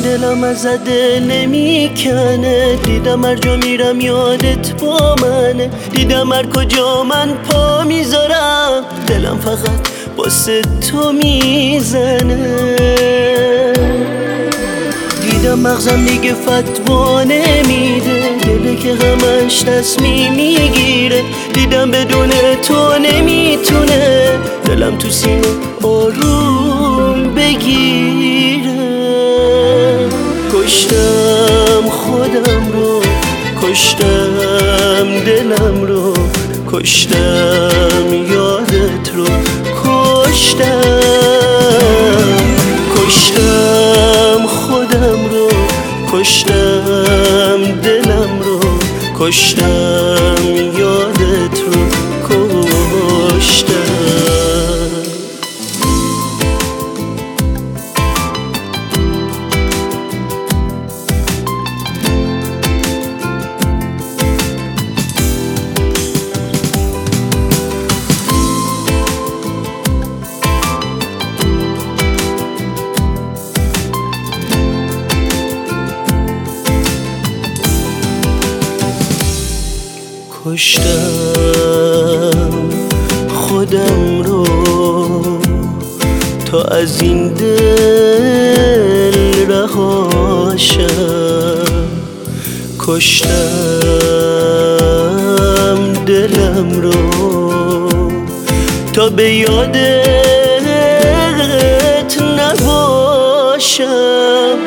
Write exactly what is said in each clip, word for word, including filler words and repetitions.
دلم ازت دل نمیکنه، دیدم هر جا میرم یادت با منه، دیدم هر کجا من پا میذارم دلم فقط واسه تو میزنه. دیدم مغزم دیگه فتوا نمیده، دلی که غمش تصمیم میگیره، دیدم بدون تو نمیتونه دلم تو سینه آروم بگیره. کشتم خودم رو، کشتم دلم رو، کشتم یادت رو، کشتم کشتم خودم رو، کشتم دلم رو، کشتم یادت رو، کشتم. کشتم خودم رو تا از این دل رهاشم، کشتم دلم رو تا به یادت نباشم،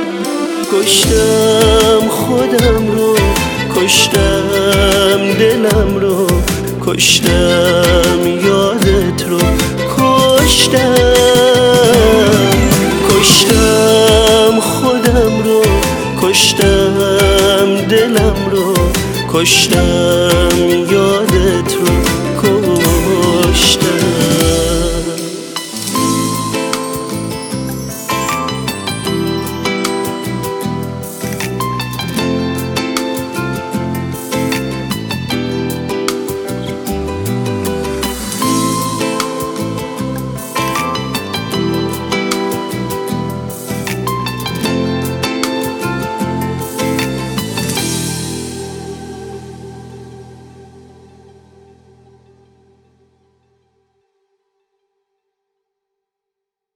کشتم خودم رو، کشتم دلم رو، کشتم یادت رو، کشتم کشتم خودم رو، کشتم دلم رو، کشتم یادت رو، کشتم.